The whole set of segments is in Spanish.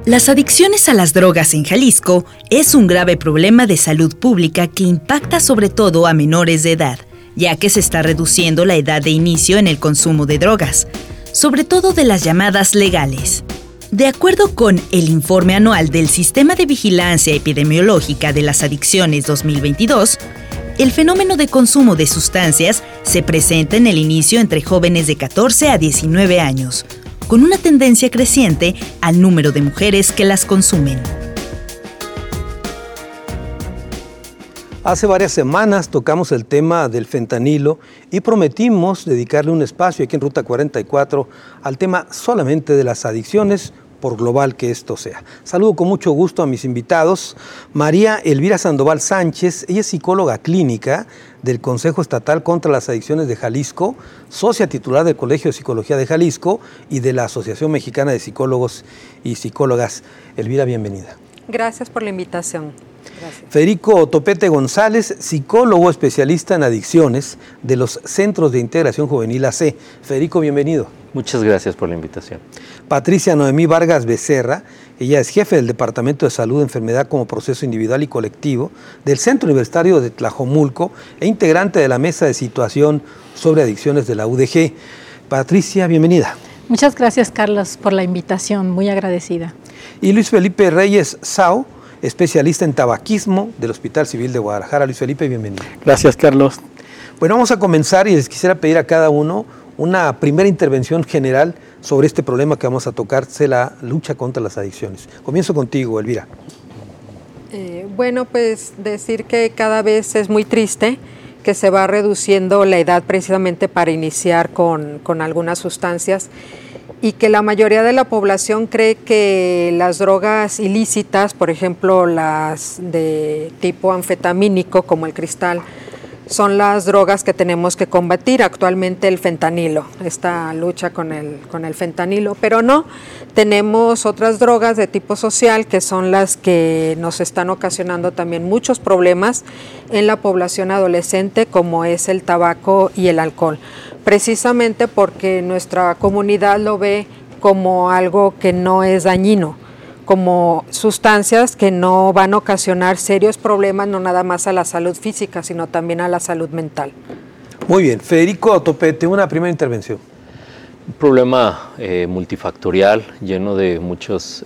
Las adicciones a las drogas en Jalisco es un grave problema de salud pública que impacta sobre todo a menores de edad, ya que se está reduciendo la edad de inicio en el consumo de drogas, sobre todo de las llamadas legales. De acuerdo con el informe anual del Sistema de Vigilancia Epidemiológica de las Adicciones 2022, el fenómeno de consumo de sustancias se presenta en el inicio entre jóvenes de 14 a 19 años, con una tendencia creciente al número de mujeres que las consumen. Hace varias semanas tocamos el tema del fentanilo y prometimos dedicarle un espacio aquí en Ruta 44 al tema solamente de las adicciones, por global que esto sea. Saludo con mucho gusto a mis invitados. María Elvira Sandoval Sánchez, ella es psicóloga clínica del Consejo Estatal contra las Adicciones de Jalisco, socia titular del Colegio de Psicología de Jalisco y de la Asociación Mexicana de Psicólogos y Psicólogas. Elvira, bienvenida. Gracias por la invitación. Gracias. Federico Topete González, psicólogo especialista en adicciones de los Centros de Integración Juvenil AC. Federico, bienvenido. Muchas gracias por la invitación. Patricia Noemí Vargas Becerra, ella es jefe del Departamento de Salud, Enfermedad como Proceso Individual y Colectivo del Centro Universitario de Tlajomulco e integrante de la Mesa de Situación sobre Adicciones de la UDG. Patricia, bienvenida. Muchas gracias, Carlos, por la invitación, muy agradecida. Y Luis Felipe Reyes Sao, especialista en tabaquismo del Hospital Civil de Guadalajara. Luis Felipe, bienvenido. Gracias, Carlos. Bueno, vamos a comenzar y les quisiera pedir a cada uno una primera intervención general sobre este problema que vamos a tocar, la lucha contra las adicciones. Comienzo contigo, Elvira. Bueno, pues decir que cada vez es muy triste que se va reduciendo la edad precisamente para iniciar con algunas sustancias y que la mayoría de la población cree que las drogas ilícitas, por ejemplo las de tipo anfetamínico como el cristal, son las drogas que tenemos que combatir actualmente el fentanilo, esta lucha con el fentanilo, pero no, tenemos otras drogas de tipo social que son las que nos están ocasionando también muchos problemas en la población adolescente, como es el tabaco y el alcohol, precisamente porque nuestra comunidad lo ve como algo que no es dañino, como sustancias que no van a ocasionar serios problemas, no nada más a la salud física, sino también a la salud mental. Muy bien. Federico Topete, una primera intervención. Un problema multifactorial, lleno de muchos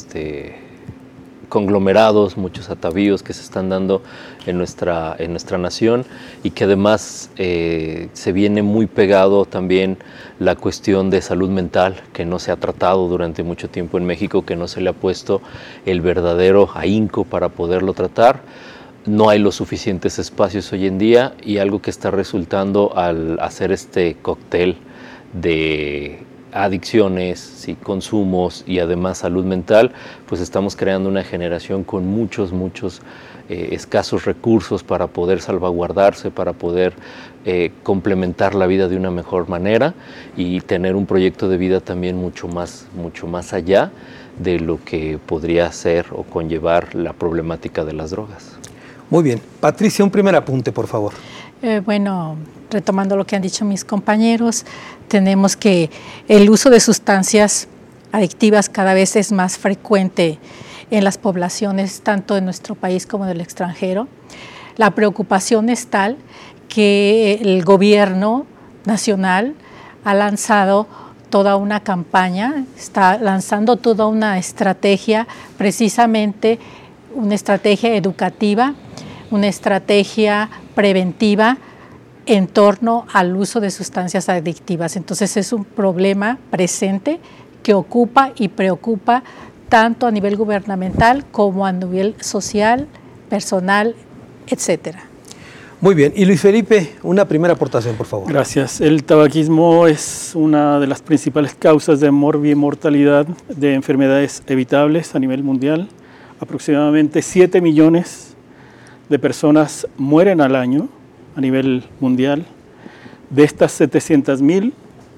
conglomerados, muchos atavíos que se están dando en nuestra nación y que además se viene muy pegado también la cuestión de salud mental, que no se ha tratado durante mucho tiempo en México, que no se le ha puesto el verdadero ahínco para poderlo tratar. No hay los suficientes espacios hoy en día y algo que está resultando al hacer este cóctel de adicciones, sí, consumos y además salud mental, pues estamos creando una generación con muchos escasos recursos para poder salvaguardarse, para poder complementar la vida de una mejor manera y tener un proyecto de vida también mucho más allá de lo que podría ser o conllevar la problemática de las drogas. Muy bien. Patricia, un primer apunte, por favor. Bueno, retomando lo que han dicho mis compañeros, tenemos que el uso de sustancias adictivas cada vez es más frecuente en las poblaciones, tanto en nuestro país como del extranjero. La preocupación es tal que el gobierno nacional ha lanzado toda una campaña, está lanzando toda una estrategia, precisamente una estrategia educativa, una estrategia preventiva en torno al uso de sustancias adictivas. Entonces es un problema presente que ocupa y preocupa tanto a nivel gubernamental como a nivel social, personal, etcétera. Muy bien. Y Luis Felipe, una primera aportación, por favor. Gracias. El tabaquismo es una de las principales causas de mortalidad de enfermedades evitables a nivel mundial. Aproximadamente 7 millones de personas mueren al año a nivel mundial. De estas 700,000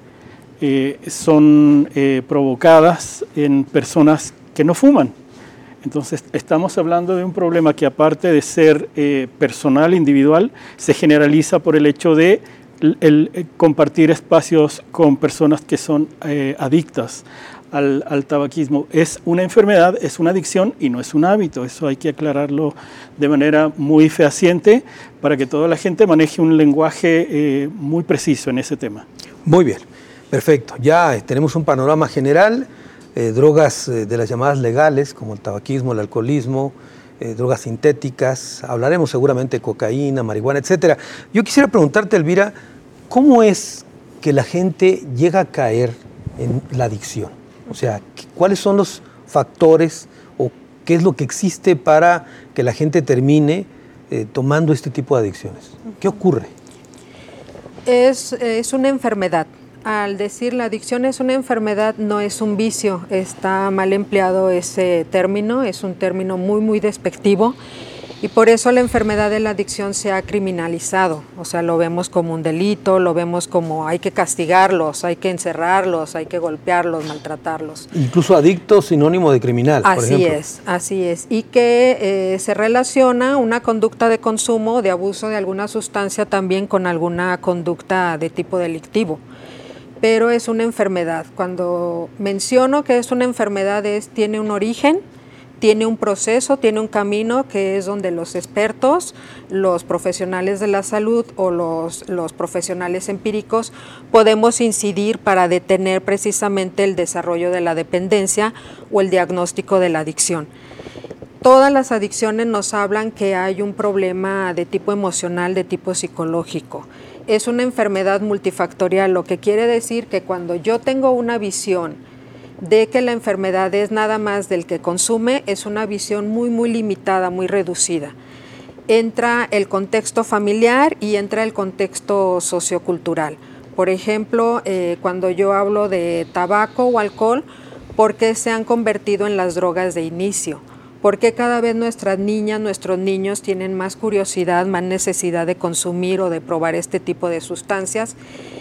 son provocadas en personas que no fuman. Entonces estamos hablando de un problema que, aparte de ser personal, individual, se generaliza por el hecho de el compartir espacios con personas que son adictas al tabaquismo. Es una enfermedad, es una adicción y no es un hábito. Eso hay que aclararlo de manera muy fehaciente para que toda la gente maneje un lenguaje muy preciso en ese tema. Muy bien, perfecto. Ya tenemos un panorama general, drogas de las llamadas legales, como el tabaquismo, el alcoholismo, drogas sintéticas, hablaremos seguramente de cocaína, marihuana, etcétera. Yo quisiera preguntarte, Elvira, ¿cómo es que la gente llega a caer en la adicción? O sea, ¿cuáles son los factores o qué es lo que existe para que la gente termine tomando este tipo de adicciones? ¿Qué ocurre? Es una enfermedad. Al decir la adicción es una enfermedad, no es un vicio. Está mal empleado ese término, es un término muy, muy despectivo. Y por eso la enfermedad de la adicción se ha criminalizado, o sea, lo vemos como un delito, lo vemos como hay que castigarlos, hay que encerrarlos, hay que golpearlos, maltratarlos. Incluso adicto sinónimo de criminal, por ejemplo. Así es. Y que se relaciona una conducta de consumo, de abuso de alguna sustancia también con alguna conducta de tipo delictivo. Pero es una enfermedad. Cuando menciono que es una enfermedad, tiene un origen, tiene un proceso, tiene un camino que es donde los expertos, los profesionales de la salud o los profesionales empíricos podemos incidir para detener precisamente el desarrollo de la dependencia o el diagnóstico de la adicción. Todas las adicciones nos hablan que hay un problema de tipo emocional, de tipo psicológico. Es una enfermedad multifactorial, lo que quiere decir que cuando yo tengo una visión de que la enfermedad es nada más del que consume, es una visión muy, muy limitada, muy reducida. Entra el contexto familiar y entra el contexto sociocultural. Por ejemplo, cuando yo hablo de tabaco o alcohol, ¿por qué se han convertido en las drogas de inicio? ¿Por qué cada vez nuestras niñas, nuestros niños tienen más curiosidad, más necesidad de consumir o de probar este tipo de sustancias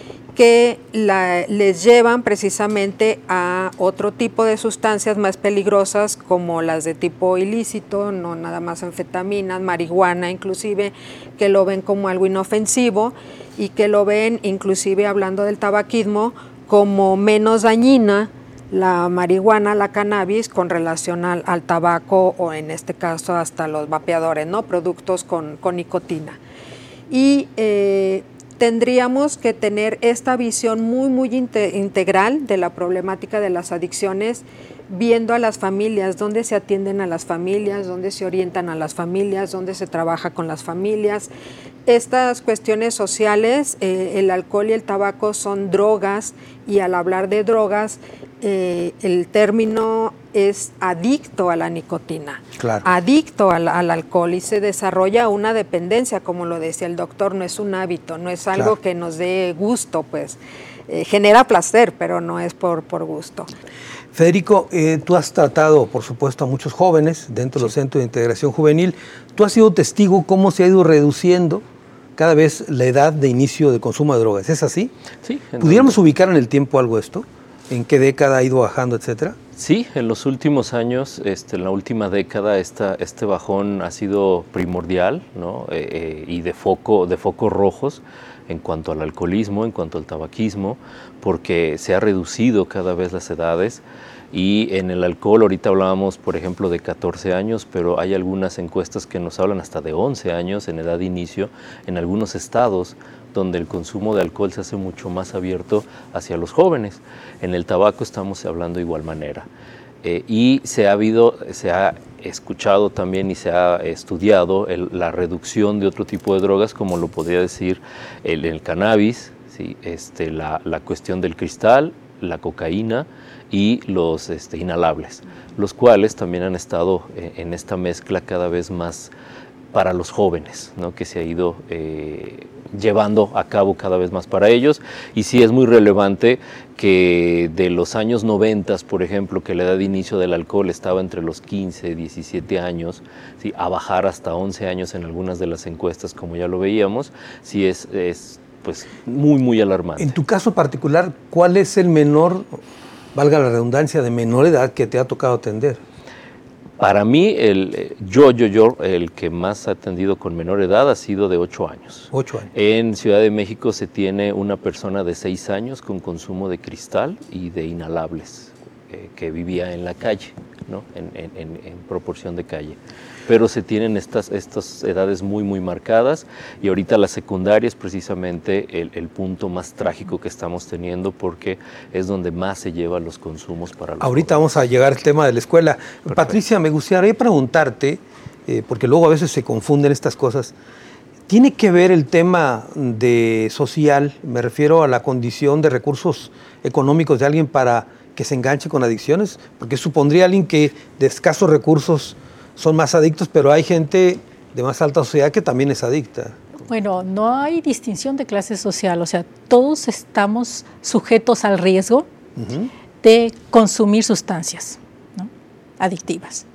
que les llevan precisamente a otro tipo de sustancias más peligrosas como las de tipo ilícito, no nada más anfetaminas, marihuana inclusive, que lo ven como algo inofensivo y que lo ven inclusive hablando del tabaquismo como menos dañina la marihuana, la cannabis con relación al tabaco o en este caso hasta los vapeadores, ¿no? Productos con nicotina. Y tendríamos que tener esta visión muy, muy integral de la problemática de las adicciones, viendo a las familias, dónde se atienden a las familias, dónde se orientan a las familias, dónde se trabaja con las familias. Estas cuestiones sociales, el alcohol y el tabaco son drogas y al hablar de drogas, el término es adicto a la nicotina, claro, adicto al alcohol y se desarrolla una dependencia, como lo decía el doctor, no es un hábito, no es algo claro que nos dé gusto, pues genera placer, pero no es por gusto. Federico, tú has tratado, por supuesto, a muchos jóvenes dentro de los centros de integración juvenil. Tú has sido testigo cómo se ha ido reduciendo cada vez la edad de inicio de consumo de drogas. ¿Es así? Sí. ¿Pudiéramos ubicar en el tiempo algo esto? ¿En qué década ha ido bajando, etcétera? Sí, en los últimos años, en la última década, este bajón ha sido primordial, ¿no? Y de focos rojos en cuanto al alcoholismo, en cuanto al tabaquismo, porque se ha reducido cada vez las edades. Y en el alcohol, ahorita hablábamos, por ejemplo, de 14 años, pero hay algunas encuestas que nos hablan hasta de 11 años en edad de inicio, en algunos estados donde el consumo de alcohol se hace mucho más abierto hacia los jóvenes. En el tabaco estamos hablando de igual manera. Y se ha escuchado también y se ha estudiado la reducción de otro tipo de drogas, como lo podría decir el cannabis, ¿sí? La cuestión del cristal, la cocaína y los inhalables, los cuales también han estado en esta mezcla cada vez más para los jóvenes, ¿no? Que se ha ido llevando a cabo cada vez más para ellos. Y sí es muy relevante que de los años 90, por ejemplo, que la edad de inicio del alcohol estaba entre los 15, 17 años, ¿sí? A bajar hasta 11 años en algunas de las encuestas, como ya lo veíamos, sí es pues muy, muy alarmante. En tu caso particular, ¿cuál es el menor, valga la redundancia, de menor edad que te ha tocado atender? Para mí, el que más ha atendido con menor edad ha sido de 8 años. 8 años. En Ciudad de México se tiene una persona de 6 años con consumo de cristal y de inhalables. que vivía en la calle, ¿no? en proporción de calle. Pero se tienen estas edades muy, muy marcadas, y ahorita la secundaria es precisamente el punto más trágico que estamos teniendo, porque es donde más se llevan los consumos para los Ahorita jóvenes. vamos a llegar al tema de la escuela. Perfecto. Patricia, me gustaría preguntarte, porque luego a veces se confunden estas cosas, ¿tiene que ver el tema de social, me refiero a la condición de recursos económicos de alguien para que se enganche con adicciones? Porque supondría alguien que de escasos recursos son más adictos, pero hay gente de más alta sociedad que también es adicta. Bueno, no hay distinción de clase social, o sea, todos estamos sujetos al riesgo de consumir sustancias, ¿no?, adictivas.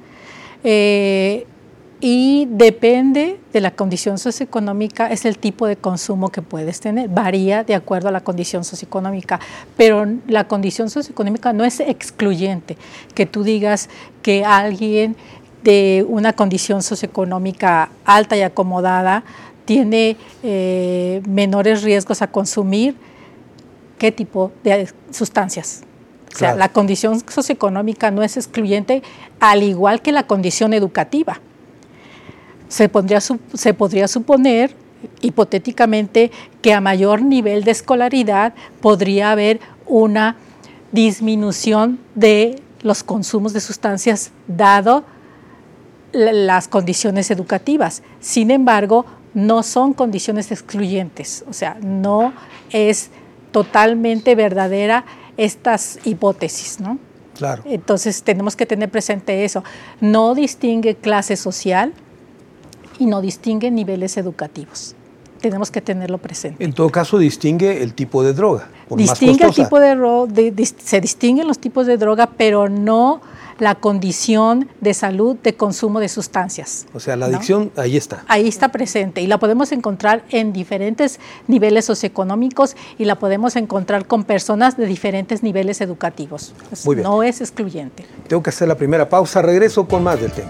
Y depende de la condición socioeconómica, es el tipo de consumo que puedes tener, varía de acuerdo a la condición socioeconómica, pero la condición socioeconómica no es excluyente, que tú digas que alguien de una condición socioeconómica alta y acomodada tiene menores riesgos a consumir qué tipo de sustancias. O sea, la condición socioeconómica no es excluyente, al igual que la condición educativa. Se podría suponer, hipotéticamente, que a mayor nivel de escolaridad podría haber una disminución de los consumos de sustancias dado las condiciones educativas. Sin embargo, no son condiciones excluyentes, o sea, no es totalmente verdadera estas hipótesis, ¿no? Claro. Entonces tenemos que tener presente eso. No distingue clase social y no distingue niveles educativos. Tenemos que tenerlo presente. En todo caso, distingue el tipo de droga. Distingue el tipo de droga, se distinguen los tipos de droga, pero no la condición de salud de consumo de sustancias. O sea, la adicción, ¿no?, ahí está. Ahí está presente y la podemos encontrar en diferentes niveles socioeconómicos y la podemos encontrar con personas de diferentes niveles educativos. Pues muy bien. No es excluyente. Tengo que hacer la primera pausa, regreso con más del tema.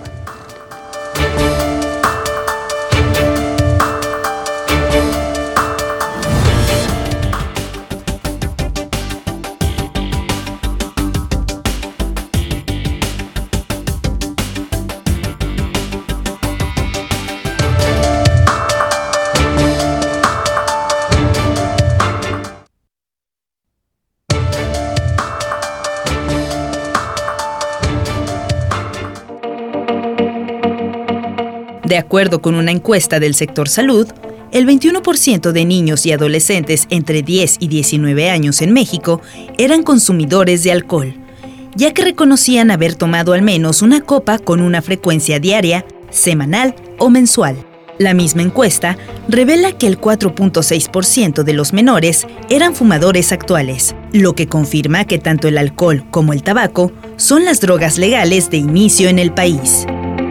De acuerdo con una encuesta del sector salud, el 21% de niños y adolescentes entre 10 y 19 años en México eran consumidores de alcohol, ya que reconocían haber tomado al menos una copa con una frecuencia diaria, semanal o mensual. La misma encuesta revela que el 4.6% de los menores eran fumadores actuales, lo que confirma que tanto el alcohol como el tabaco son las drogas legales de inicio en el país.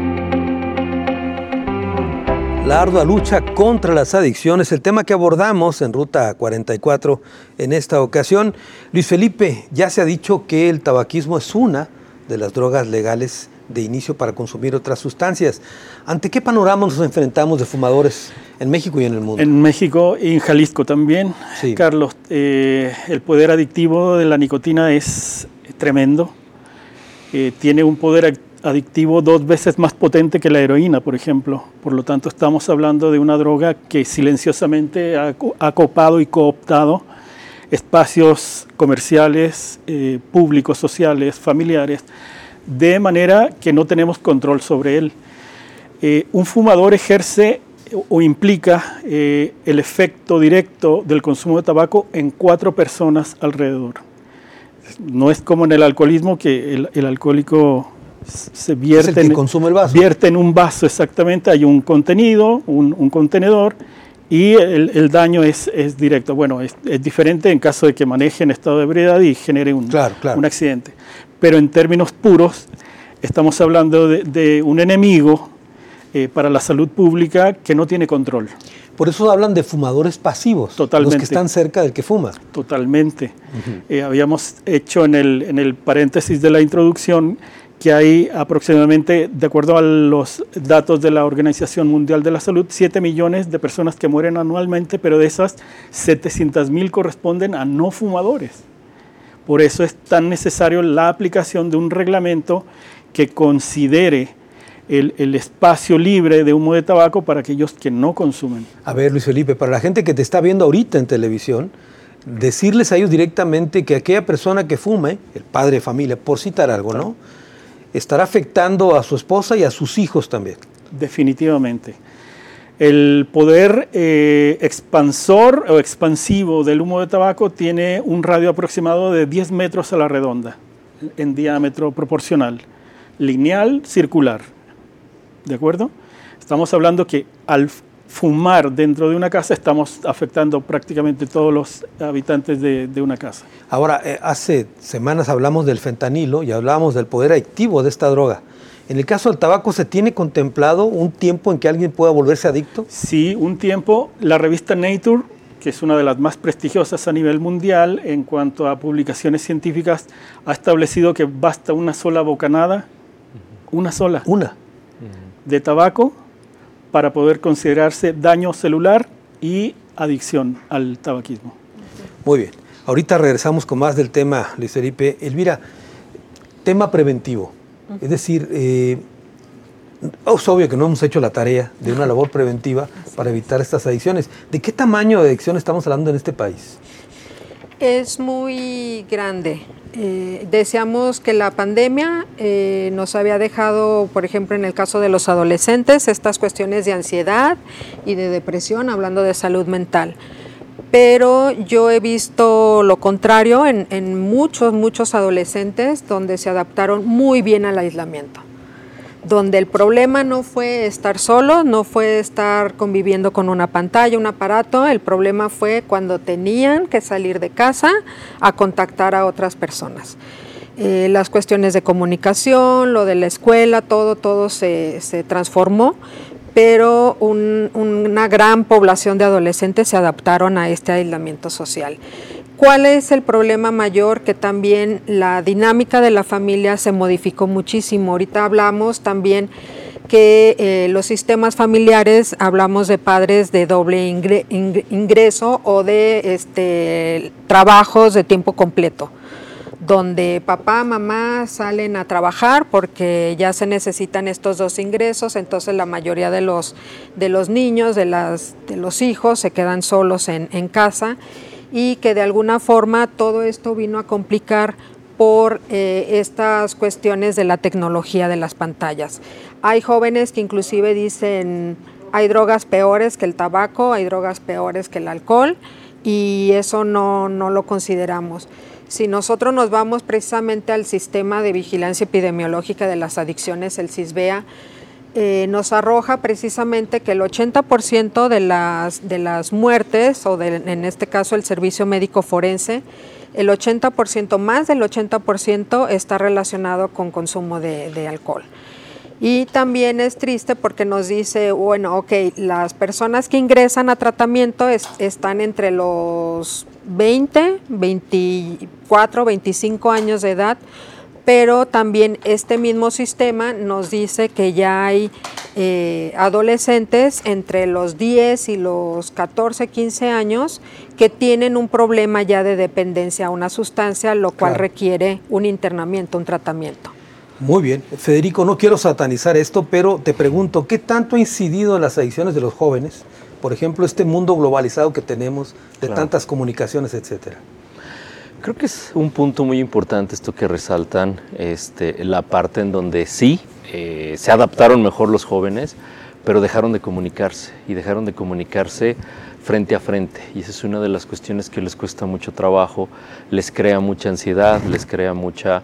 La ardua lucha contra las adicciones, el tema que abordamos en Ruta 44 en esta ocasión. Luis Felipe, ya se ha dicho que el tabaquismo es una de las drogas legales de inicio para consumir otras sustancias. ¿Ante qué panorama nos enfrentamos de fumadores en México y en el mundo? En México y en Jalisco también, sí. Carlos, el poder adictivo de la nicotina es tremendo. Tiene un poder adictivo 2 veces más potente que la heroína, por ejemplo. Por lo tanto, estamos hablando de una droga que silenciosamente ha copado y cooptado espacios comerciales, públicos, sociales, familiares, de manera que no tenemos control sobre él. Un fumador ejerce o implica el efecto directo del consumo de tabaco en 4 personas alrededor. No es como en el alcoholismo, que el alcohólico se vierte, consume el vaso. Vierte en un vaso, exactamente. Hay un contenido, un contenedor, y el daño es directo. Bueno, es diferente en caso de que maneje en estado de ebriedad y genere un accidente. Pero en términos puros, estamos hablando de un enemigo para la salud pública que no tiene control. Por eso hablan de fumadores pasivos, totalmente, los que están cerca del que fuma. Totalmente. Habíamos hecho en el paréntesis de la introducción que hay aproximadamente, de acuerdo a los datos de la Organización Mundial de la Salud, 7 millones de personas que mueren anualmente, pero de esas 700,000 corresponden a no fumadores. Por eso es tan necesario la aplicación de un reglamento que considere el espacio libre de humo de tabaco para aquellos que no consumen. A ver, Luis Felipe, para la gente que te está viendo ahorita en televisión, decirles a ellos directamente que aquella persona que fume, el padre de familia, por citar algo, ¿no?, estará afectando a su esposa y a sus hijos también. Definitivamente. El poder expansor o expansivo del humo de tabaco tiene un radio aproximado de 10 metros a la redonda, en diámetro proporcional, lineal, circular. ¿De acuerdo? Estamos hablando que al fumar dentro de una casa estamos afectando prácticamente todos los habitantes de una casa. Ahora, hace semanas hablamos del fentanilo y hablábamos del poder adictivo de esta droga. En el caso del tabaco, ¿se tiene contemplado un tiempo en que alguien pueda volverse adicto? Sí, un tiempo. La revista Nature, que es una de las más prestigiosas a nivel mundial en cuanto a publicaciones científicas, ha establecido que basta una sola bocanada, una sola, de tabaco para poder considerarse daño celular y adicción al tabaquismo. Muy bien. Ahorita regresamos con más del tema, Luis Felipe. Elvira, tema preventivo. Es decir, es obvio que no hemos hecho la tarea de una labor preventiva para evitar estas adicciones. ¿De qué tamaño de adicción estamos hablando en este país? Es muy grande. Decíamos que la pandemia nos había dejado, por ejemplo, en el caso de los adolescentes, estas cuestiones de ansiedad y de depresión, hablando de salud mental. Pero yo he visto lo contrario en muchos adolescentes donde se adaptaron muy bien al aislamiento, donde el problema no fue estar solo, no fue estar conviviendo con una pantalla, un aparato, el problema fue cuando tenían que salir de casa a contactar a otras personas. Las cuestiones de comunicación, lo de la escuela, todo se transformó, pero una gran población de adolescentes se adaptaron a este aislamiento social. ¿Cuál es el problema mayor? Que también la dinámica de la familia se modificó muchísimo. Ahorita hablamos también que los sistemas familiares, hablamos de padres de doble ingreso o de trabajos de tiempo completo, donde papá, mamá salen a trabajar porque ya se necesitan estos dos ingresos, entonces la mayoría de los niños, de los hijos se quedan solos en casa, y que de alguna forma todo esto vino a complicar por estas cuestiones de la tecnología de las pantallas. Hay jóvenes que inclusive dicen, hay drogas peores que el tabaco, hay drogas peores que el alcohol, y eso no lo consideramos. Si nosotros nos vamos precisamente al sistema de vigilancia epidemiológica de las adicciones, el CISBEA, nos arroja precisamente que el 80% de las muertes, o en este caso el servicio médico forense, el 80%, más del 80% está relacionado con consumo de alcohol. Y también es triste porque nos dice, bueno, ok, las personas que ingresan a tratamiento están entre los 20, 24, 25 años de edad, pero también este mismo sistema nos dice que ya hay adolescentes entre los 10 y los 14, 15 años que tienen un problema ya de dependencia a una sustancia, lo cual requiere un internamiento, un tratamiento. Muy bien. Federico, no quiero satanizar esto, pero te pregunto, ¿qué tanto ha incidido en las adicciones de los jóvenes? Por ejemplo, este mundo globalizado que tenemos, de tantas comunicaciones, etcétera. Creo que es un punto muy importante esto que resaltan, la parte en donde sí, se adaptaron mejor los jóvenes, pero dejaron de comunicarse, y dejaron de comunicarse frente a frente. Y esa es una de las cuestiones que les cuesta mucho trabajo, les crea mucha ansiedad, les crea mucha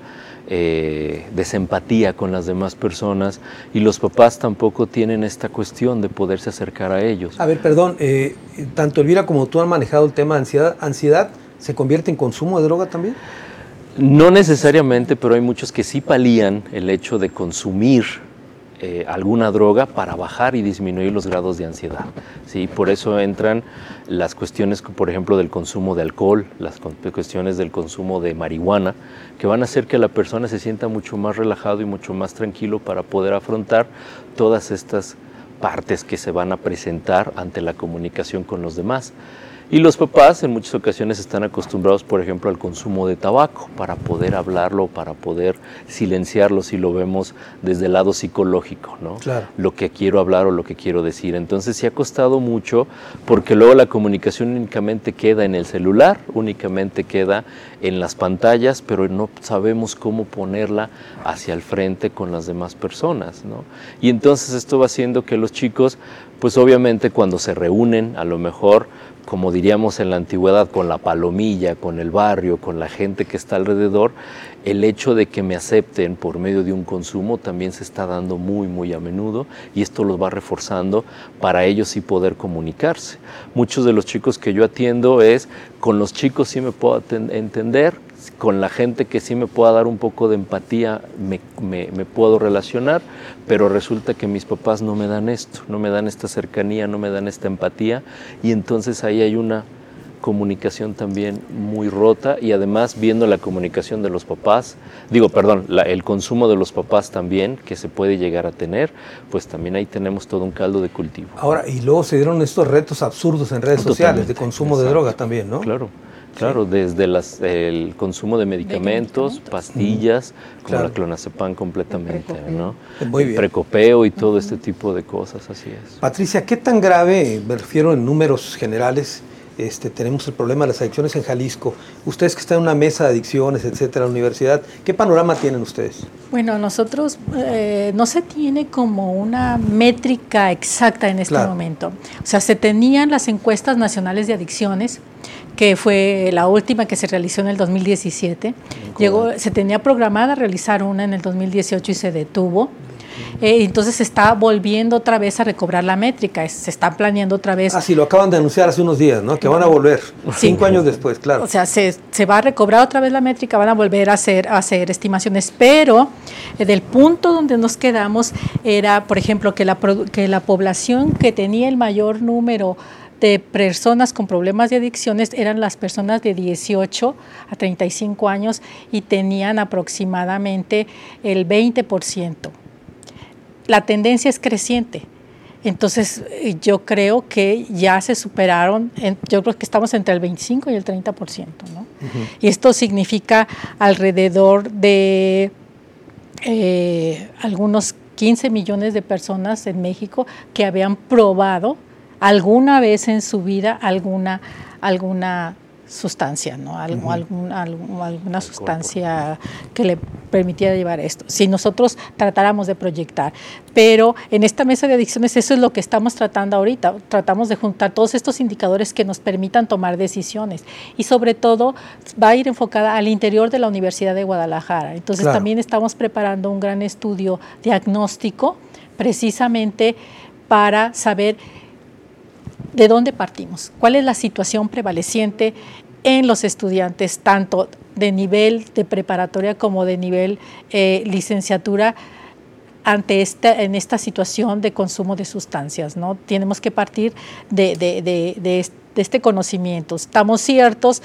desempatía con las demás personas, y los papás tampoco tienen esta cuestión de poderse acercar a ellos. A ver, perdón, tanto Elvira como tú han manejado el tema de ansiedad. ¿Se convierte en consumo de droga también? No necesariamente, pero hay muchos que sí palían el hecho de consumir alguna droga para bajar y disminuir los grados de ansiedad. ¿Sí? Por eso entran las cuestiones, por ejemplo, del consumo de alcohol, las cuestiones del consumo de marihuana, que van a hacer que la persona se sienta mucho más relajado y mucho más tranquilo para poder afrontar todas estas partes que se van a presentar ante la comunicación con los demás. Y los papás en muchas ocasiones están acostumbrados, por ejemplo, al consumo de tabaco para poder hablarlo, para poder silenciarlo si lo vemos desde el lado psicológico, ¿no? Claro. Lo que quiero hablar o lo que quiero decir. Entonces sí ha costado mucho porque luego la comunicación únicamente queda en el celular, únicamente queda en las pantallas, pero no sabemos cómo ponerla hacia el frente con las demás personas, ¿no? Y entonces esto va haciendo que los chicos, pues obviamente cuando se reúnen, a lo mejor, como diríamos en la antigüedad, con la palomilla, con el barrio, con la gente que está alrededor, el hecho de que me acepten por medio de un consumo también se está dando muy, muy a menudo, y esto los va reforzando para ellos sí poder comunicarse. Muchos de los chicos que yo atiendo con los chicos sí me puedo entender, con la gente que sí me pueda dar un poco de empatía me puedo relacionar, pero resulta que mis papás no me dan esto, no me dan esta cercanía, no me dan esta empatía, y entonces ahí hay una comunicación también muy rota, y además viendo la comunicación de los papás, el consumo de los papás también, que se puede llegar a tener, pues también ahí tenemos todo un caldo de cultivo. Ahora, y luego se dieron estos retos absurdos en redes sociales de consumo de droga también, ¿no? Claro, desde el consumo de medicamentos, pastillas, como la clonazepam completamente, ¿no? Muy bien. Precopeo y todo este tipo de cosas, así es. Patricia, ¿qué tan grave, me refiero en números generales, tenemos el problema de las adicciones en Jalisco? Ustedes que están en una mesa de adicciones, etcétera, en la universidad, ¿qué panorama tienen ustedes? Bueno, nosotros no se tiene como una métrica exacta en este momento. O sea, se tenían las encuestas nacionales de adicciones, que fue la última que se realizó en el 2017. Se tenía programada realizar una en el 2018 y se detuvo. Entonces se está volviendo otra vez a recobrar la métrica, se está planeando otra vez. Sí, lo acaban de anunciar hace unos días, ¿no? Que van a volver, 5 años después, claro. O sea, se va a recobrar otra vez la métrica, van a volver a hacer estimaciones, pero del punto donde nos quedamos era, por ejemplo, que la población que tenía el mayor número de personas con problemas de adicciones eran las personas de 18 a 35 años y tenían aproximadamente el 20%. La tendencia es creciente. Entonces, yo creo que ya se superaron, yo creo que estamos entre el 25 y el 30%, ¿no? Y esto significa alrededor de algunos 15 millones de personas en México que habían probado alguna vez en su vida alguna sustancia, ¿no? Alguna sustancia que le permitiera llevar esto. Si nosotros tratáramos de proyectar. Pero en esta mesa de adicciones eso es lo que estamos tratando ahorita. Tratamos de juntar todos estos indicadores que nos permitan tomar decisiones. Y sobre todo va a ir enfocada al interior de la Universidad de Guadalajara. Entonces también estamos preparando un gran estudio diagnóstico precisamente para saber ¿de dónde partimos? ¿Cuál es la situación prevaleciente en los estudiantes, tanto de nivel de preparatoria como de nivel licenciatura, en esta situación de consumo de sustancias, ¿no? Tenemos que partir de este conocimiento. Estamos ciertos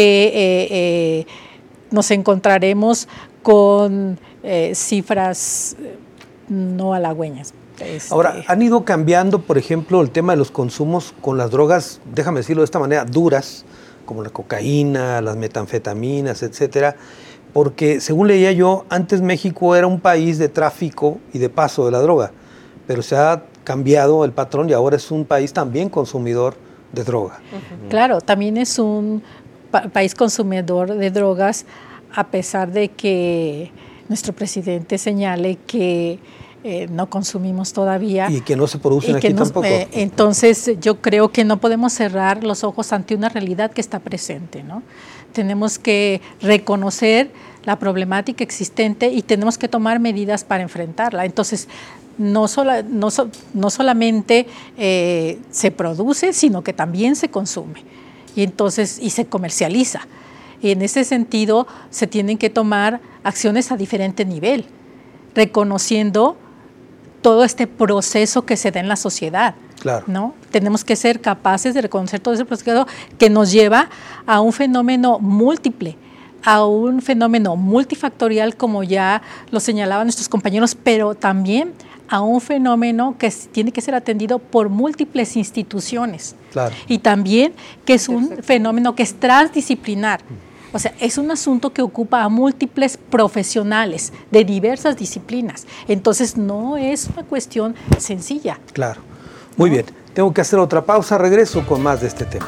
que nos encontraremos con cifras no halagüeñas. Ahora, han ido cambiando, por ejemplo, el tema de los consumos con las drogas, déjame decirlo de esta manera, duras, como la cocaína, las metanfetaminas, etcétera, porque según leía yo, antes México era un país de tráfico y de paso de la droga, pero se ha cambiado el patrón y ahora es un país también consumidor de droga. Claro, también es un país consumidor de drogas, a pesar de que nuestro presidente señale que no consumimos todavía. Y que no se producen aquí tampoco. Entonces yo creo que no podemos cerrar los ojos ante una realidad que está presente, ¿no? Tenemos que reconocer la problemática existente y tenemos que tomar medidas para enfrentarla. Entonces, no solamente se produce, sino que también se consume y se comercializa. Y en ese sentido se tienen que tomar acciones a diferente nivel, reconociendo todo este proceso que se da en la sociedad. Claro. ¿No? Tenemos que ser capaces de reconocer todo ese proceso que nos lleva a un fenómeno múltiple, a un fenómeno multifactorial, como ya lo señalaban nuestros compañeros, pero también a un fenómeno que tiene que ser atendido por múltiples instituciones. Claro. Y también que es un fenómeno que es transdisciplinar. O sea, es un asunto que ocupa a múltiples profesionales de diversas disciplinas. Entonces, no es una cuestión sencilla. Claro. Muy bien. Tengo que hacer otra pausa. Regreso con más de este tema.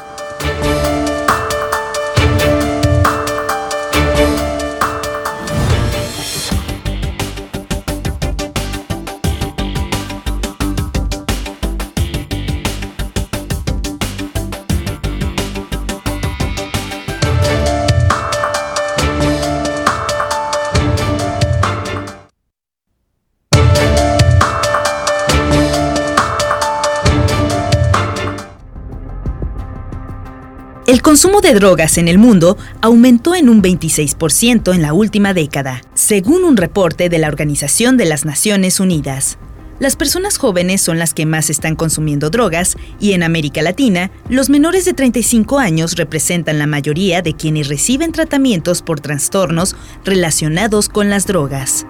El consumo de drogas en el mundo aumentó en un 26% en la última década, según un reporte de la Organización de las Naciones Unidas. Las personas jóvenes son las que más están consumiendo drogas y en América Latina, los menores de 35 años representan la mayoría de quienes reciben tratamientos por trastornos relacionados con las drogas.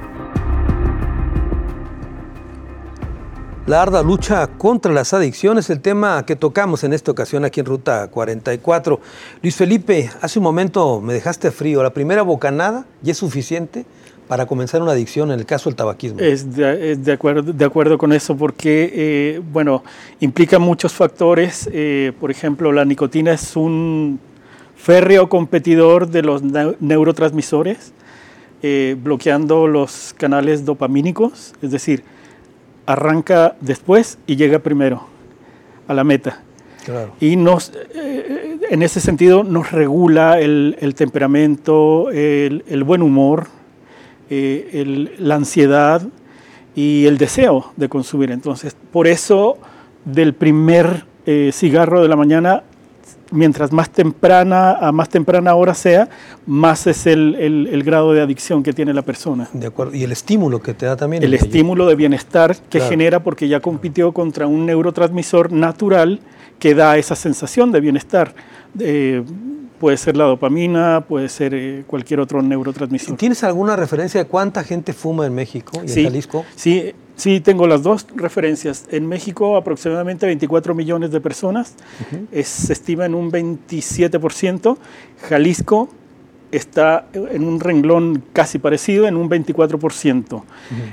La ardua lucha contra las adicciones, el tema que tocamos en esta ocasión aquí en Ruta 44. Luis Felipe, hace un momento me dejaste frío. ¿La primera bocanada ya es suficiente para comenzar una adicción en el caso del tabaquismo? Es de acuerdo con eso porque, implica muchos factores. Por ejemplo, la nicotina es un férreo competidor de los neurotransmisores, bloqueando los canales dopamínicos, es decir, arranca después y llega primero a la meta. Claro. Y en ese sentido nos regula el temperamento, el buen humor, la ansiedad y el deseo de consumir. Entonces, por eso del primer cigarro de la mañana, mientras más temprana hora sea, más es el grado de adicción que tiene la persona. De acuerdo. Y el estímulo que te da también. El estímulo de bienestar que genera porque ya compitió contra un neurotransmisor natural que da esa sensación de bienestar. Puede ser la dopamina, puede ser cualquier otro neurotransmisor. ¿Tienes alguna referencia de cuánta gente fuma en México y en Jalisco? Sí, tengo las dos referencias. En México aproximadamente 24 millones de personas, se estima en un 27%. Jalisco está en un renglón casi parecido, en un 24%.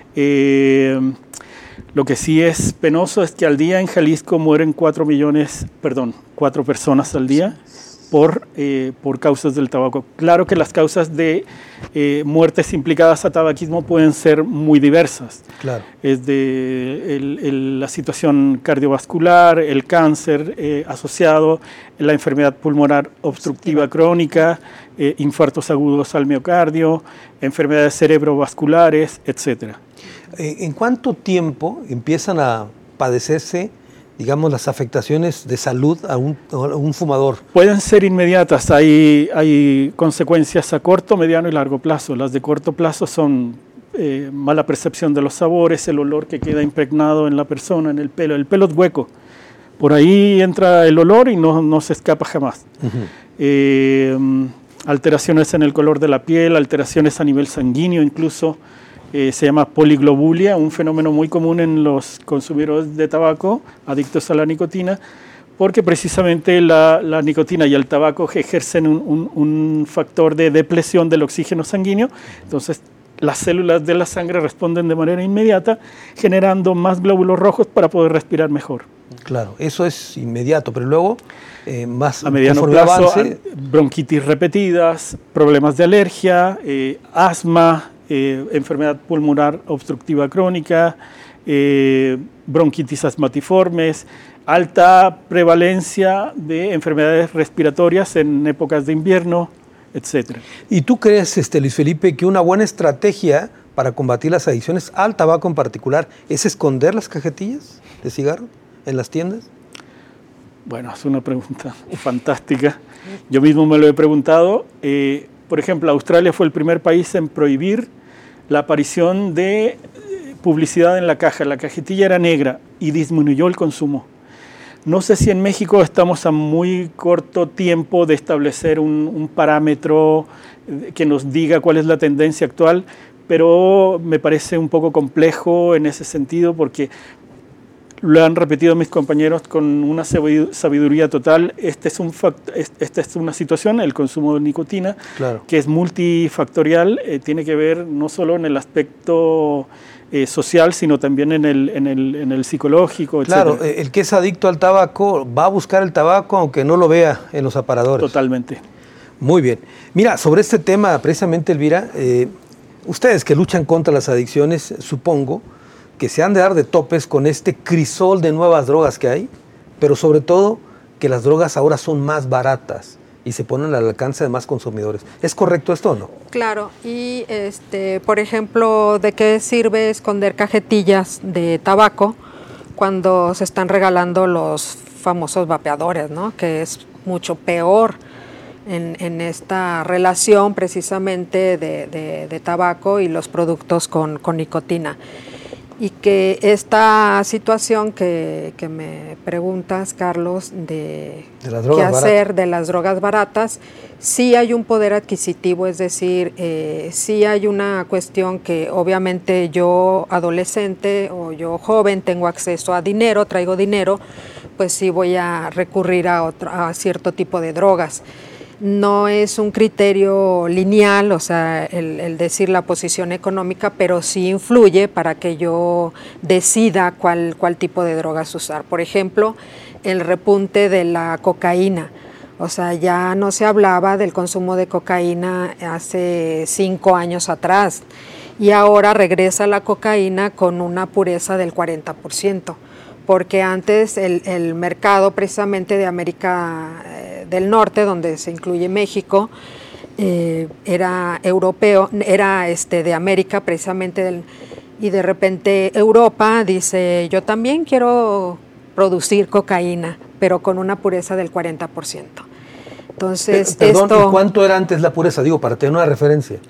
Lo que sí es penoso es que al día en Jalisco mueren 4 personas al día por causas del tabaco. Claro que las causas de muertes implicadas a tabaquismo pueden ser muy diversas. Claro. Es de la situación cardiovascular, el cáncer asociado, la enfermedad pulmonar obstructiva crónica, infartos agudos al miocardio, enfermedades cerebrovasculares, etc. ¿En cuánto tiempo empiezan a padecerse, digamos, las afectaciones de salud a un fumador? Pueden ser inmediatas, hay consecuencias a corto, mediano y largo plazo. Las de corto plazo son mala percepción de los sabores, el olor que queda impregnado en la persona, en el pelo. El pelo es hueco, por ahí entra el olor y no se escapa jamás. Alteraciones en el color de la piel, alteraciones a nivel sanguíneo incluso. Se llama poliglobulia, un fenómeno muy común en los consumidores de tabaco, adictos a la nicotina, porque precisamente la nicotina y el tabaco ejercen un factor de depresión del oxígeno sanguíneo. Entonces, las células de la sangre responden de manera inmediata, generando más glóbulos rojos para poder respirar mejor. Claro, eso es inmediato, pero luego más a mediano plazo, bronquitis repetidas, problemas de alergia, asma, enfermedad pulmonar obstructiva crónica, bronquitis asmatiformes, alta prevalencia de enfermedades respiratorias en épocas de invierno, etc. ¿Y tú crees, Luis Felipe, que una buena estrategia para combatir las adicciones al tabaco en particular es esconder las cajetillas de cigarro en las tiendas? Bueno, es una pregunta fantástica. Yo mismo me lo he preguntado. Por ejemplo, Australia fue el primer país en prohibir la aparición de publicidad en la caja. La cajetilla era negra y disminuyó el consumo. No sé si en México estamos a muy corto tiempo de establecer un parámetro que nos diga cuál es la tendencia actual, pero me parece un poco complejo en ese sentido porque lo han repetido mis compañeros con una sabiduría total. Esta es una situación, el consumo de nicotina, claro, que es multifactorial, tiene que ver no solo en el aspecto social, sino también en el psicológico, etc. Claro, el que es adicto al tabaco va a buscar el tabaco aunque no lo vea en los aparadores. Totalmente. Muy bien. Mira, sobre este tema, precisamente, Elvira, ustedes que luchan contra las adicciones, supongo que se han de dar de topes con este crisol de nuevas drogas que hay, pero sobre todo que las drogas ahora son más baratas y se ponen al alcance de más consumidores. ¿Es correcto esto o no? Claro, y por ejemplo, ¿de qué sirve esconder cajetillas de tabaco cuando se están regalando los famosos vapeadores, ¿no? Que es mucho peor en esta relación precisamente de tabaco y los productos con nicotina? Y que esta situación que me preguntas, Carlos, de qué hacer de las drogas baratas, sí hay un poder adquisitivo, es decir, sí hay una cuestión que obviamente yo adolescente o yo joven tengo acceso a dinero, traigo dinero, pues sí voy a recurrir a cierto tipo de drogas. No es un criterio lineal, o sea, el decir la posición económica, pero sí influye para que yo decida cuál tipo de drogas usar. Por ejemplo, el repunte de la cocaína. O sea, ya no se hablaba del consumo de cocaína hace 5 años atrás y ahora regresa la cocaína con una pureza del 40%. Porque antes el mercado precisamente de América del Norte, donde se incluye México, era europeo, era de América precisamente, y de repente Europa dice, yo también quiero producir cocaína, pero con una pureza del 40%. Entonces, perdón, ¿y cuánto era antes la pureza? Digo, para tener una referencia.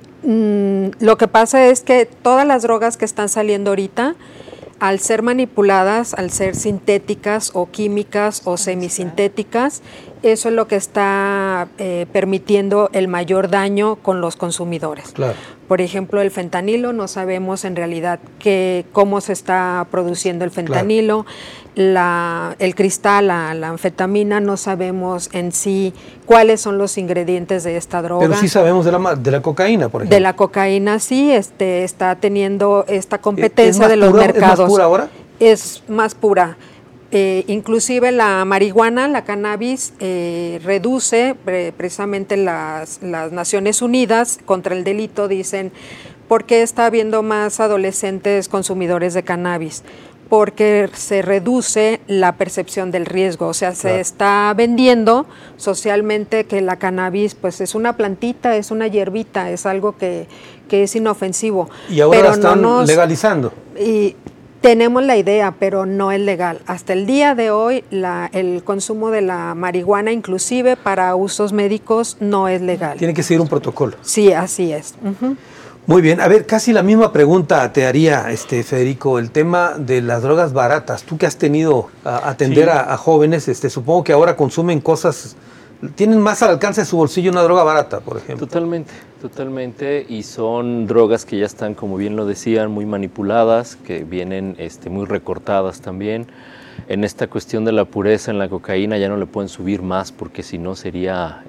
Lo que pasa es que todas las drogas que están saliendo ahorita, al ser manipuladas, al ser sintéticas o químicas o semisintéticas, eso es lo que está permitiendo el mayor daño con los consumidores. Claro. Por ejemplo, el fentanilo, no sabemos en realidad cómo se está produciendo el fentanilo. Claro. El cristal, la anfetamina, no sabemos en sí cuáles son los ingredientes de esta droga. Pero sí sabemos de la cocaína, por ejemplo. De la cocaína sí, está teniendo esta competencia de los mercados. ¿Es más pura ahora? Es más pura. Inclusive la marihuana, la cannabis, reduce precisamente las Naciones Unidas contra el delito, dicen, ¿por qué está habiendo más adolescentes consumidores de cannabis? Porque se reduce la percepción del riesgo, o sea, se está vendiendo socialmente que la cannabis pues es una plantita, es una hierbita, es algo que es inofensivo. Y ahora la están legalizando. Y tenemos la idea, pero no es legal. Hasta el día de hoy, el consumo de la marihuana, inclusive para usos médicos, no es legal. Tiene que seguir un protocolo. Sí, así es. Uh-huh. Muy bien. A ver, casi la misma pregunta te haría, Federico, el tema de las drogas baratas. Tú que has tenido a atender a jóvenes, supongo que ahora consumen cosas, tienen más al alcance de su bolsillo una droga barata, por ejemplo. Totalmente, y son drogas que ya están, como bien lo decían, muy manipuladas, que vienen muy recortadas también. En esta cuestión de la pureza en la cocaína ya no le pueden subir más porque si no sería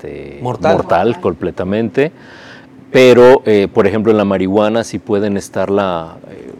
mortal completamente. Pero, por ejemplo, en la marihuana sí pueden estarla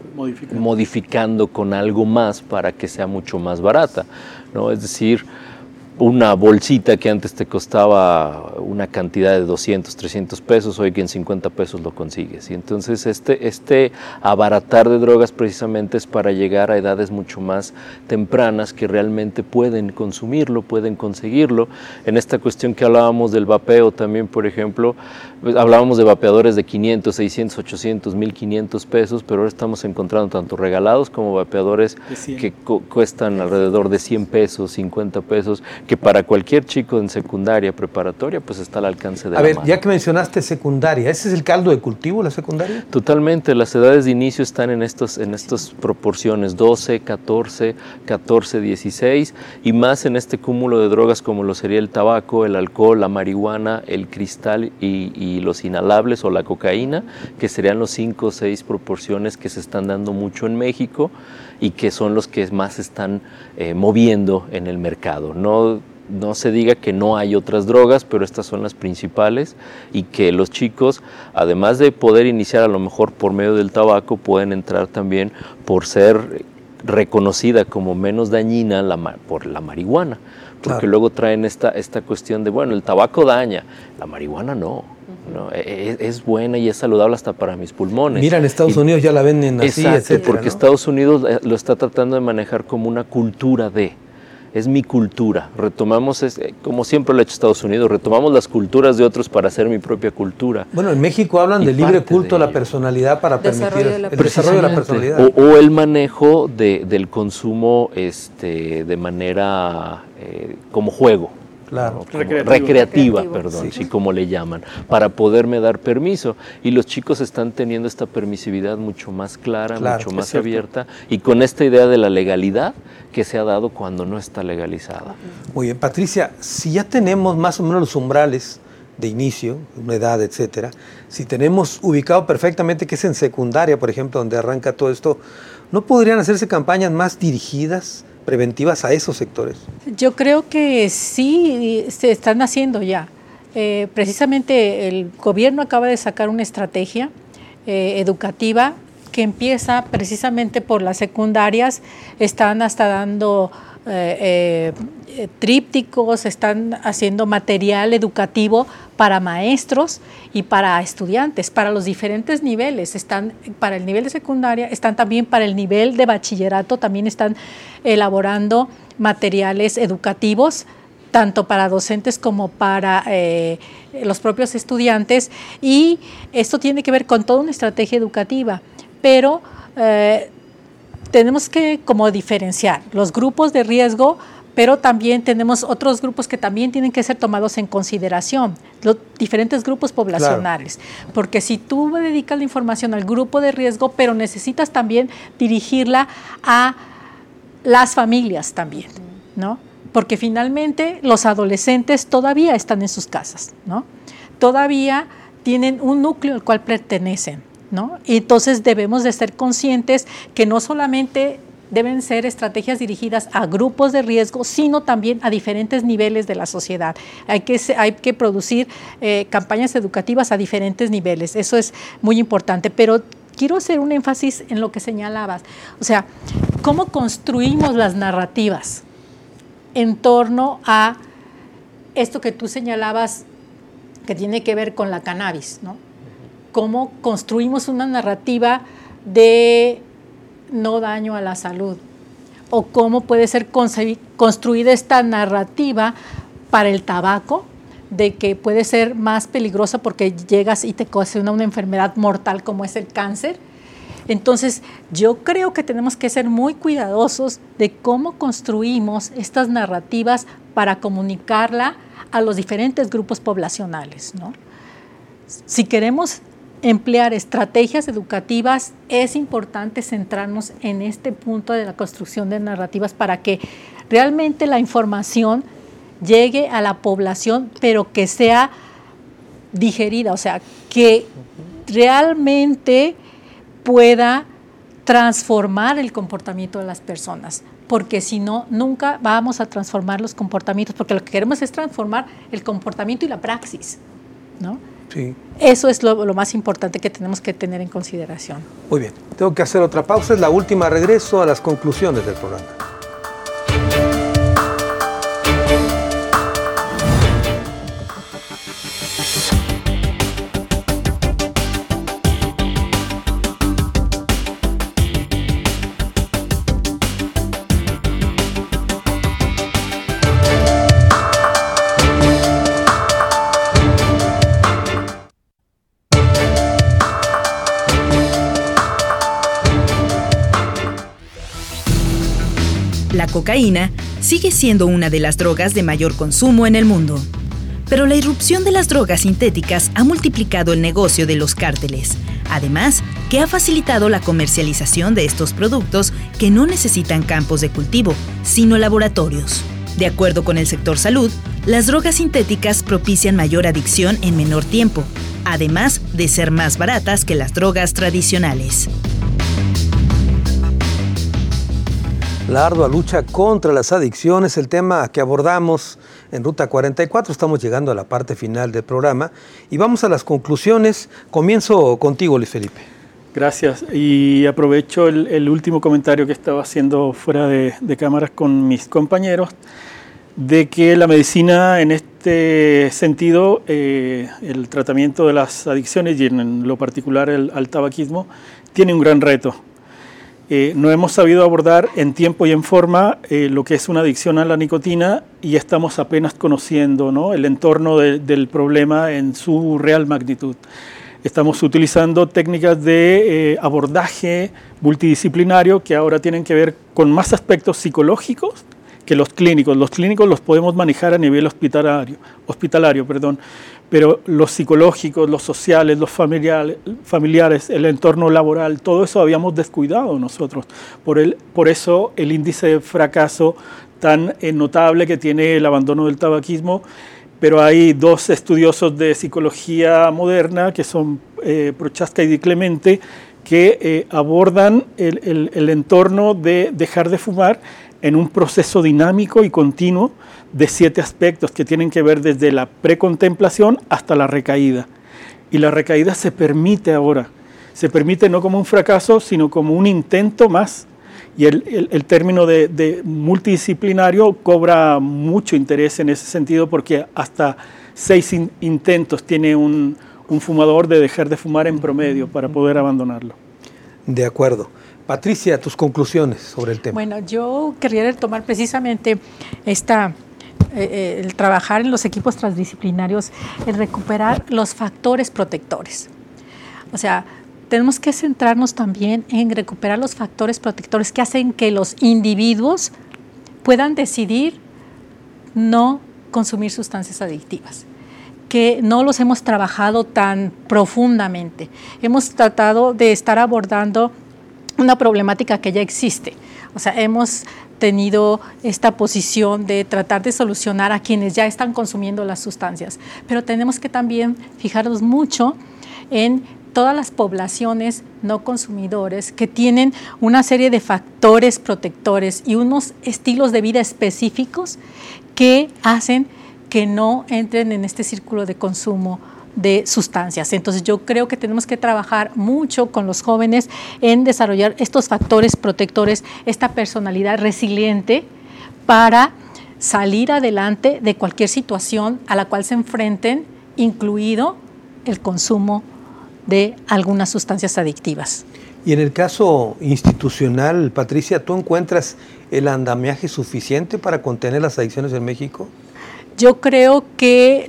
modificando con algo más para que sea mucho más barata, ¿no? Es decir, una bolsita que antes te costaba una cantidad de 200, 300 pesos, hoy que en 50 pesos lo consigues. Y entonces este abaratar de drogas precisamente es para llegar a edades mucho más tempranas que realmente pueden consumirlo, pueden conseguirlo. En esta cuestión que hablábamos del vapeo también, por ejemplo, hablábamos de vapeadores de 500, 600, 800, 1,500 pesos, pero ahora estamos encontrando tanto regalados como vapeadores que cuestan alrededor de 100 pesos, 50 pesos, que para cualquier chico en secundaria, preparatoria, pues está al alcance de la mano. Ya que mencionaste secundaria, ¿ese es el caldo de cultivo, la secundaria? Totalmente, las edades de inicio están en estas proporciones, 12, 14, 16, y más en este cúmulo de drogas como lo sería el tabaco, el alcohol, la marihuana, el cristal y los inhalables o la cocaína, que serían los 5 o 6 proporciones que se están dando mucho en México y que son los que más se están moviendo en el mercado. No se diga que no hay otras drogas, pero estas son las principales, y que los chicos, además de poder iniciar a lo mejor por medio del tabaco, pueden entrar también por ser reconocida como menos dañina por la marihuana, porque claro, luego traen esta cuestión de, bueno, el tabaco daña, la marihuana no. No, es buena y es saludable hasta para mis pulmones. Mira, en Estados Unidos ya la venden así, etcétera, porque ¿no? Estados Unidos lo está tratando de manejar como una cultura es mi cultura. Retomamos, como siempre lo ha hecho Estados Unidos, retomamos las culturas de otros para hacer mi propia cultura. Bueno, en México hablan de libre culto a la personalidad para permitir el desarrollo de la personalidad. O el manejo del consumo de manera como juego. Claro. Recreativa, perdón, sí, como le llaman, para poderme dar permiso. Y los chicos están teniendo esta permisividad mucho más clara, mucho más abierta, y con esta idea de la legalidad que se ha dado cuando no está legalizada. Muy bien, Patricia, si ya tenemos más o menos los umbrales de inicio, una edad, etcétera, si tenemos ubicado perfectamente que es en secundaria, por ejemplo, donde arranca todo esto, ¿no podrían hacerse campañas más dirigidas, preventivas a esos sectores? Yo creo que sí se están haciendo ya. Precisamente el gobierno acaba de sacar una estrategia educativa que empieza precisamente por las secundarias. Están hasta dando trípticos, están haciendo material educativo para maestros y para estudiantes, para los diferentes niveles. Están para el nivel de secundaria, están también para el nivel de bachillerato, también están elaborando materiales educativos, tanto para docentes como para los propios estudiantes, y esto tiene que ver con toda una estrategia educativa, pero tenemos que como diferenciar los grupos de riesgo, pero también tenemos otros grupos que también tienen que ser tomados en consideración, los diferentes grupos poblacionales, claro, porque si tú dedicas la información al grupo de riesgo, pero necesitas también dirigirla a las familias también, ¿no? Porque finalmente los adolescentes todavía están en sus casas, ¿no? Todavía tienen un núcleo al cual pertenecen, ¿no? Y entonces debemos de ser conscientes que no solamente deben ser estrategias dirigidas a grupos de riesgo, sino también a diferentes niveles de la sociedad. Hay que producir campañas educativas a diferentes niveles, eso es muy importante, pero quiero hacer un énfasis en lo que señalabas, o sea, cómo construimos las narrativas en torno a esto que tú señalabas que tiene que ver con la cannabis, ¿no? Cómo construimos una narrativa de no daño a la salud, o cómo puede ser construida esta narrativa para el tabaco, de que puede ser más peligrosa porque llegas y te ocasiona una enfermedad mortal como es el cáncer. Entonces, yo creo que tenemos que ser muy cuidadosos de cómo construimos estas narrativas para comunicarla a los diferentes grupos poblacionales, ¿no? Si queremos emplear estrategias educativas, es importante centrarnos en este punto de la construcción de narrativas para que realmente la información llegue a la población, pero que sea digerida, o sea, que realmente pueda transformar el comportamiento de las personas, porque si no, nunca vamos a transformar los comportamientos, porque lo que queremos es transformar el comportamiento y la praxis, ¿no? Sí. Eso es lo más importante que tenemos que tener en consideración. Muy bien, tengo que hacer otra pausa, es la última, regreso a las conclusiones del programa. La cocaína sigue siendo una de las drogas de mayor consumo en el mundo. Pero la irrupción de las drogas sintéticas ha multiplicado el negocio de los cárteles, además que ha facilitado la comercialización de estos productos que no necesitan campos de cultivo, sino laboratorios. De acuerdo con el sector salud, las drogas sintéticas propician mayor adicción en menor tiempo, además de ser más baratas que las drogas tradicionales. La ardua lucha contra las adicciones, el tema que abordamos en Ruta 44. Estamos llegando a la parte final del programa y vamos a las conclusiones. Comienzo contigo, Luis Felipe. Gracias. Y aprovecho el último comentario que estaba haciendo fuera de cámaras con mis compañeros, de que la medicina en este sentido, el tratamiento de las adicciones y en lo particular al tabaquismo, tiene un gran reto. No hemos sabido abordar en tiempo y en forma lo que es una adicción a la nicotina y estamos apenas conociendo, ¿no?, el entorno del problema en su real magnitud. Estamos utilizando técnicas de abordaje multidisciplinario que ahora tienen que ver con más aspectos psicológicos que los clínicos. Los clínicos los podemos manejar a nivel hospitalario, pero los psicológicos, los sociales, los familiares, el entorno laboral, todo eso habíamos descuidado nosotros. Por eso el índice de fracaso tan notable que tiene el abandono del tabaquismo. Pero hay dos estudiosos de psicología moderna, que son Prochaska y Di Clemente, que abordan el entorno de dejar de fumar en un proceso dinámico y continuo de 7 aspectos que tienen que ver desde la precontemplación hasta la recaída. Y la recaída se permite ahora, se permite no como un fracaso, sino como un intento más. Y el término de multidisciplinario cobra mucho interés en ese sentido, porque hasta 6 intentos tiene un fumador de dejar de fumar en promedio para poder abandonarlo. De acuerdo. Patricia, tus conclusiones sobre el tema. Bueno, yo querría retomar precisamente el trabajar en los equipos transdisciplinarios, el recuperar los factores protectores. O sea, tenemos que centrarnos también en recuperar los factores protectores que hacen que los individuos puedan decidir no consumir sustancias adictivas, que no los hemos trabajado tan profundamente. Hemos tratado de estar abordando una problemática que ya existe. O sea, hemos tenido esta posición de tratar de solucionar a quienes ya están consumiendo las sustancias, pero tenemos que también fijarnos mucho en todas las poblaciones no consumidores que tienen una serie de factores protectores y unos estilos de vida específicos que hacen que no entren en este círculo de consumo de sustancias. Entonces yo creo que tenemos que trabajar mucho con los jóvenes en desarrollar estos factores protectores, esta personalidad resiliente para salir adelante de cualquier situación a la cual se enfrenten, incluido el consumo de algunas sustancias adictivas. Y en el caso institucional, Patricia, ¿tú encuentras el andamiaje suficiente para contener las adicciones en México? Yo creo que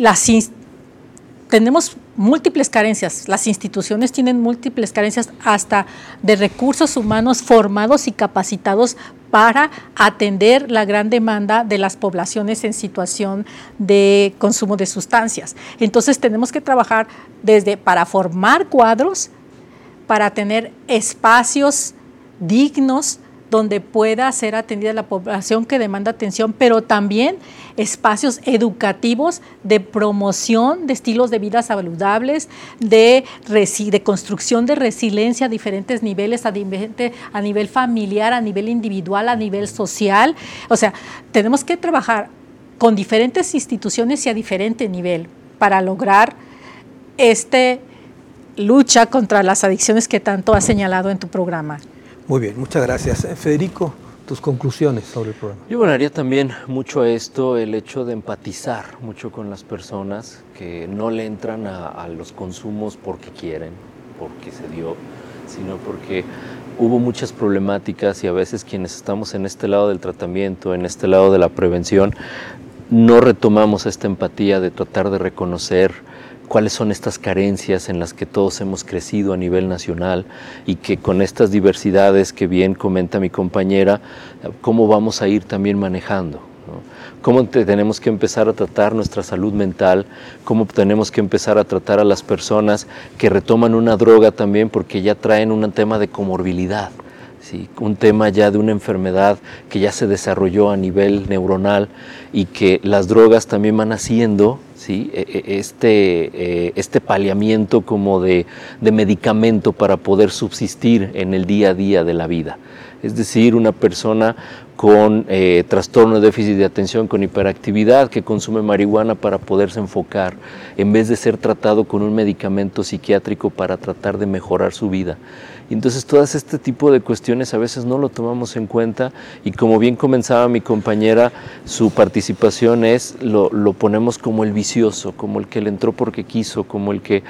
tenemos múltiples carencias, las instituciones tienen múltiples carencias hasta de recursos humanos formados y capacitados para atender la gran demanda de las poblaciones en situación de consumo de sustancias. Entonces tenemos que trabajar para formar cuadros, para tener espacios dignos donde pueda ser atendida la población que demanda atención, pero también espacios educativos de promoción de estilos de vida saludables, de construcción de resiliencia a diferentes niveles, a nivel familiar, a nivel individual, a nivel social. O sea, tenemos que trabajar con diferentes instituciones y a diferente nivel para lograr lucha contra las adicciones que tanto has señalado en tu programa. Muy bien, muchas gracias. Federico, tus conclusiones sobre el programa. Yo abonaría también mucho a esto, el hecho de empatizar mucho con las personas que no le entran a los consumos porque quieren, porque se dio, sino porque hubo muchas problemáticas y a veces quienes estamos en este lado del tratamiento, en este lado de la prevención, no retomamos esta empatía de tratar de reconocer cuáles son estas carencias en las que todos hemos crecido a nivel nacional y que con estas diversidades que bien comenta mi compañera, cómo vamos a ir también manejando, ¿no? Cómo tenemos que empezar a tratar nuestra salud mental, cómo tenemos que empezar a tratar a las personas que retoman una droga también porque ya traen un tema de comorbilidad. Sí, un tema ya de una enfermedad que ya se desarrolló a nivel neuronal y que las drogas también van haciendo, ¿sí?, este paliamiento como de medicamento para poder subsistir en el día a día de la vida. Es decir, una persona con trastorno de déficit de atención, con hiperactividad, que consume marihuana para poderse enfocar, en vez de ser tratado con un medicamento psiquiátrico para tratar de mejorar su vida. Y entonces todas este tipo de cuestiones a veces no lo tomamos en cuenta y como bien comenzaba mi compañera, su participación lo ponemos como el vicioso, como el que le entró porque quiso, como el que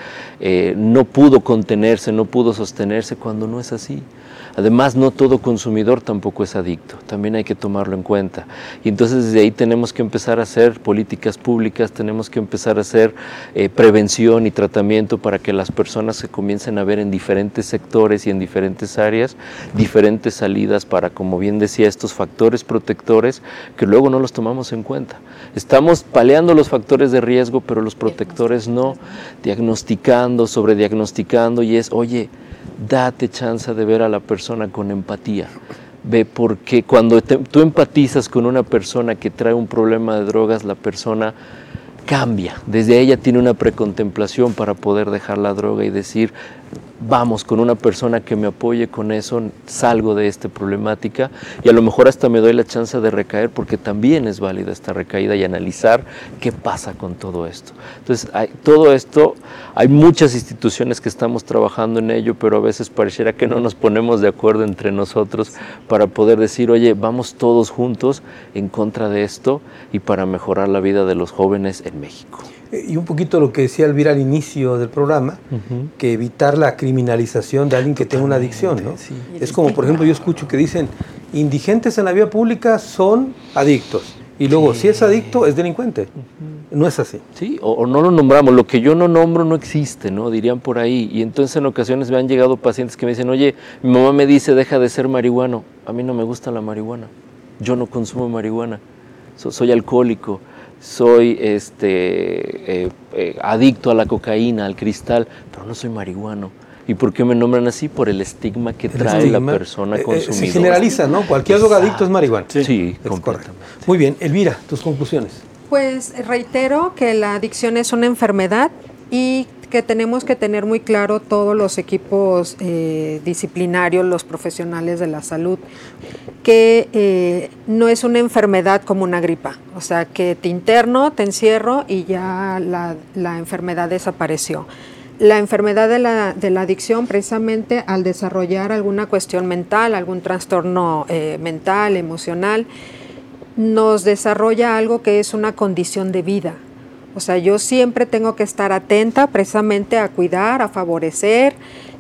no pudo contenerse, no pudo sostenerse, cuando no es así. Además, no todo consumidor tampoco es adicto, también hay que tomarlo en cuenta. Y entonces desde ahí tenemos que empezar a hacer políticas públicas, tenemos que empezar a hacer prevención y tratamiento para que las personas se comiencen a ver en diferentes sectores y en diferentes áreas, diferentes salidas para, como bien decía, estos factores protectores que luego no los tomamos en cuenta. Estamos paliando los factores de riesgo, pero los protectores no, diagnosticando, sobrediagnosticando, y es, oye, date chance de ver a la persona con empatía. Ve, porque cuando tú empatizas con una persona que trae un problema de drogas, la persona cambia. Desde ella tiene una precontemplación para poder dejar la droga y decir, vamos, con una persona que me apoye con eso, salgo de esta problemática y a lo mejor hasta me doy la chance de recaer porque también es válida esta recaída y analizar qué pasa con todo esto. Entonces, todo esto, hay muchas instituciones que estamos trabajando en ello, pero a veces pareciera que no nos ponemos de acuerdo entre nosotros para poder decir, oye, vamos todos juntos en contra de esto y para mejorar la vida de los jóvenes en México. Y un poquito lo que decía Elvira al inicio del programa, que evitar la criminalización de alguien que tenga una adicción, ¿no? Sí. Es como, por ejemplo, yo escucho que dicen, indigentes en la vía pública son adictos. Y luego, si es adicto, es delincuente. No es así. Sí, o no lo nombramos. Lo que yo no nombro no existe, ¿no? Dirían por ahí. Y entonces en ocasiones me han llegado pacientes que me dicen, oye, mi mamá me dice, deja de ser marihuano. A mí no me gusta la marihuana. Yo no consumo marihuana. Soy alcohólico. Soy adicto a la cocaína, al cristal, pero no soy marihuano. ¿Y por qué me nombran así? Por el estigma que trae la persona consumidora. Se generaliza, ¿no? Cualquier drogadicto es marihuana. Sí, es correcto. Muy bien, Elvira, tus conclusiones. Pues reitero que la adicción es una enfermedad y que tenemos que tener muy claro todos los equipos disciplinarios, los profesionales de la salud, que no es una enfermedad como una gripa, o sea, que te interno, te encierro y ya la enfermedad desapareció. La enfermedad de la adicción, precisamente al desarrollar alguna cuestión mental, algún trastorno mental, emocional, nos desarrolla algo que es una condición de vida. O sea, yo siempre tengo que estar atenta precisamente a cuidar, a favorecer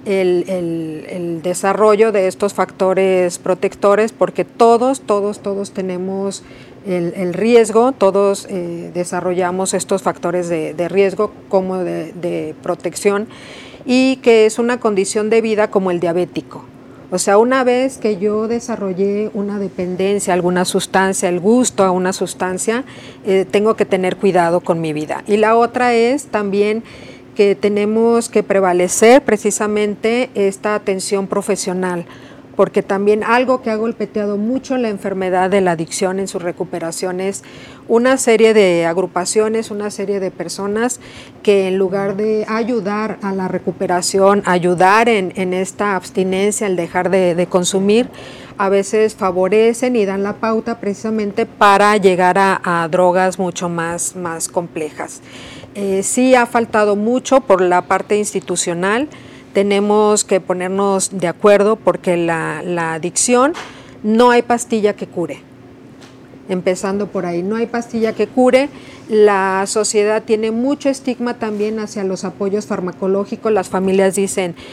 el desarrollo de estos factores protectores, porque todos tenemos el riesgo, todos desarrollamos estos factores de riesgo como de protección, y que es una condición de vida como el diabético. O sea, una vez que yo desarrollé una dependencia a alguna sustancia, el gusto a una sustancia, tengo que tener cuidado con mi vida. Y la otra es también que tenemos que prevalecer precisamente esta atención profesional, porque también algo que ha golpeteado mucho la enfermedad de la adicción en su recuperación es una serie de agrupaciones, una serie de personas que en lugar de ayudar a la recuperación, ayudar en esta abstinencia, el dejar de consumir, a veces favorecen y dan la pauta precisamente para llegar a drogas mucho más complejas. Sí ha faltado mucho por la parte institucional. Tenemos que ponernos de acuerdo porque la adicción no hay pastilla que cure. Empezando por ahí, no hay pastilla que cure. La sociedad tiene mucho estigma también hacia los apoyos farmacológicos. Las familias dicen,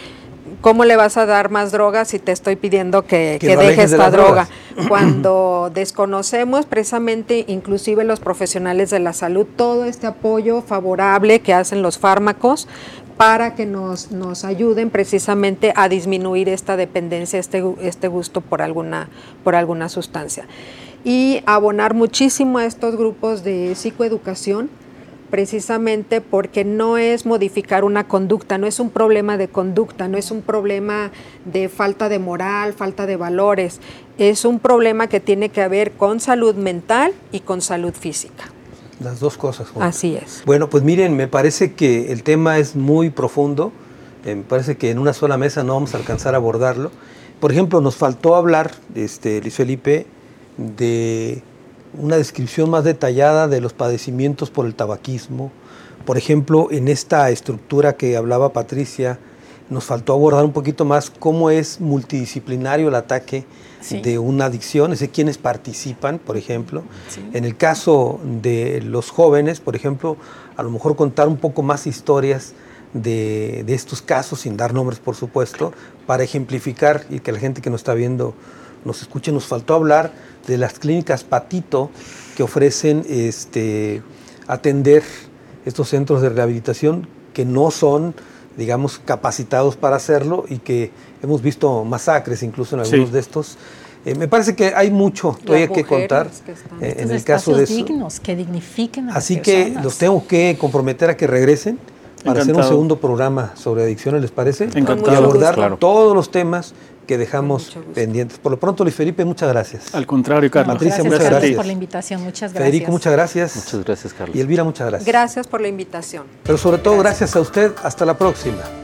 ¿cómo le vas a dar más droga si te estoy pidiendo que lo deje alejes de esta las droga? drogas. Cuando desconocemos precisamente, inclusive los profesionales de la salud, todo este apoyo favorable que hacen los fármacos para que nos ayuden precisamente a disminuir esta dependencia, este gusto por alguna sustancia. Y abonar muchísimo a estos grupos de psicoeducación, precisamente porque no es modificar una conducta, no es un problema de conducta, no es un problema de falta de moral, falta de valores, es un problema que tiene que ver con salud mental y con salud física. Las dos cosas juntas. Así es. Bueno, pues miren, me parece que el tema es muy profundo, me parece que en una sola mesa no vamos a alcanzar a abordarlo. Por ejemplo, nos faltó hablar, Luis Felipe, de una descripción más detallada de los padecimientos por el tabaquismo. Por ejemplo, en esta estructura que hablaba Patricia, nos faltó abordar un poquito más cómo es multidisciplinario el ataque de una adicción, es decir, quiénes participan, por ejemplo. Sí. En el caso de los jóvenes, por ejemplo, a lo mejor contar un poco más historias de estos casos, sin dar nombres, por supuesto, para ejemplificar y que la gente que nos está viendo nos escuche. Nos faltó hablar de las clínicas Patito que ofrecen atender estos centros de rehabilitación que no son, digamos, capacitados para hacerlo y que hemos visto masacres incluso en algunos de estos. Me parece que hay mucho todavía que contar en el caso de eso. Dignos, que dignifiquen a Así las que personas. los tengo que comprometer a que regresen para hacer un segundo programa sobre adicciones, ¿les parece? Encantado. Y abordar Claro. todos los temas que dejamos pendientes. Por lo pronto, Luis Felipe, muchas gracias. Al contrario, Carlos. Patricia, Gracias, muchas Carlos, gracias. por la invitación. Muchas gracias. Federico, muchas gracias. Muchas gracias, Carlos. Y Elvira, muchas gracias. Gracias por la invitación. Pero sobre todo, gracias a usted. Hasta la próxima.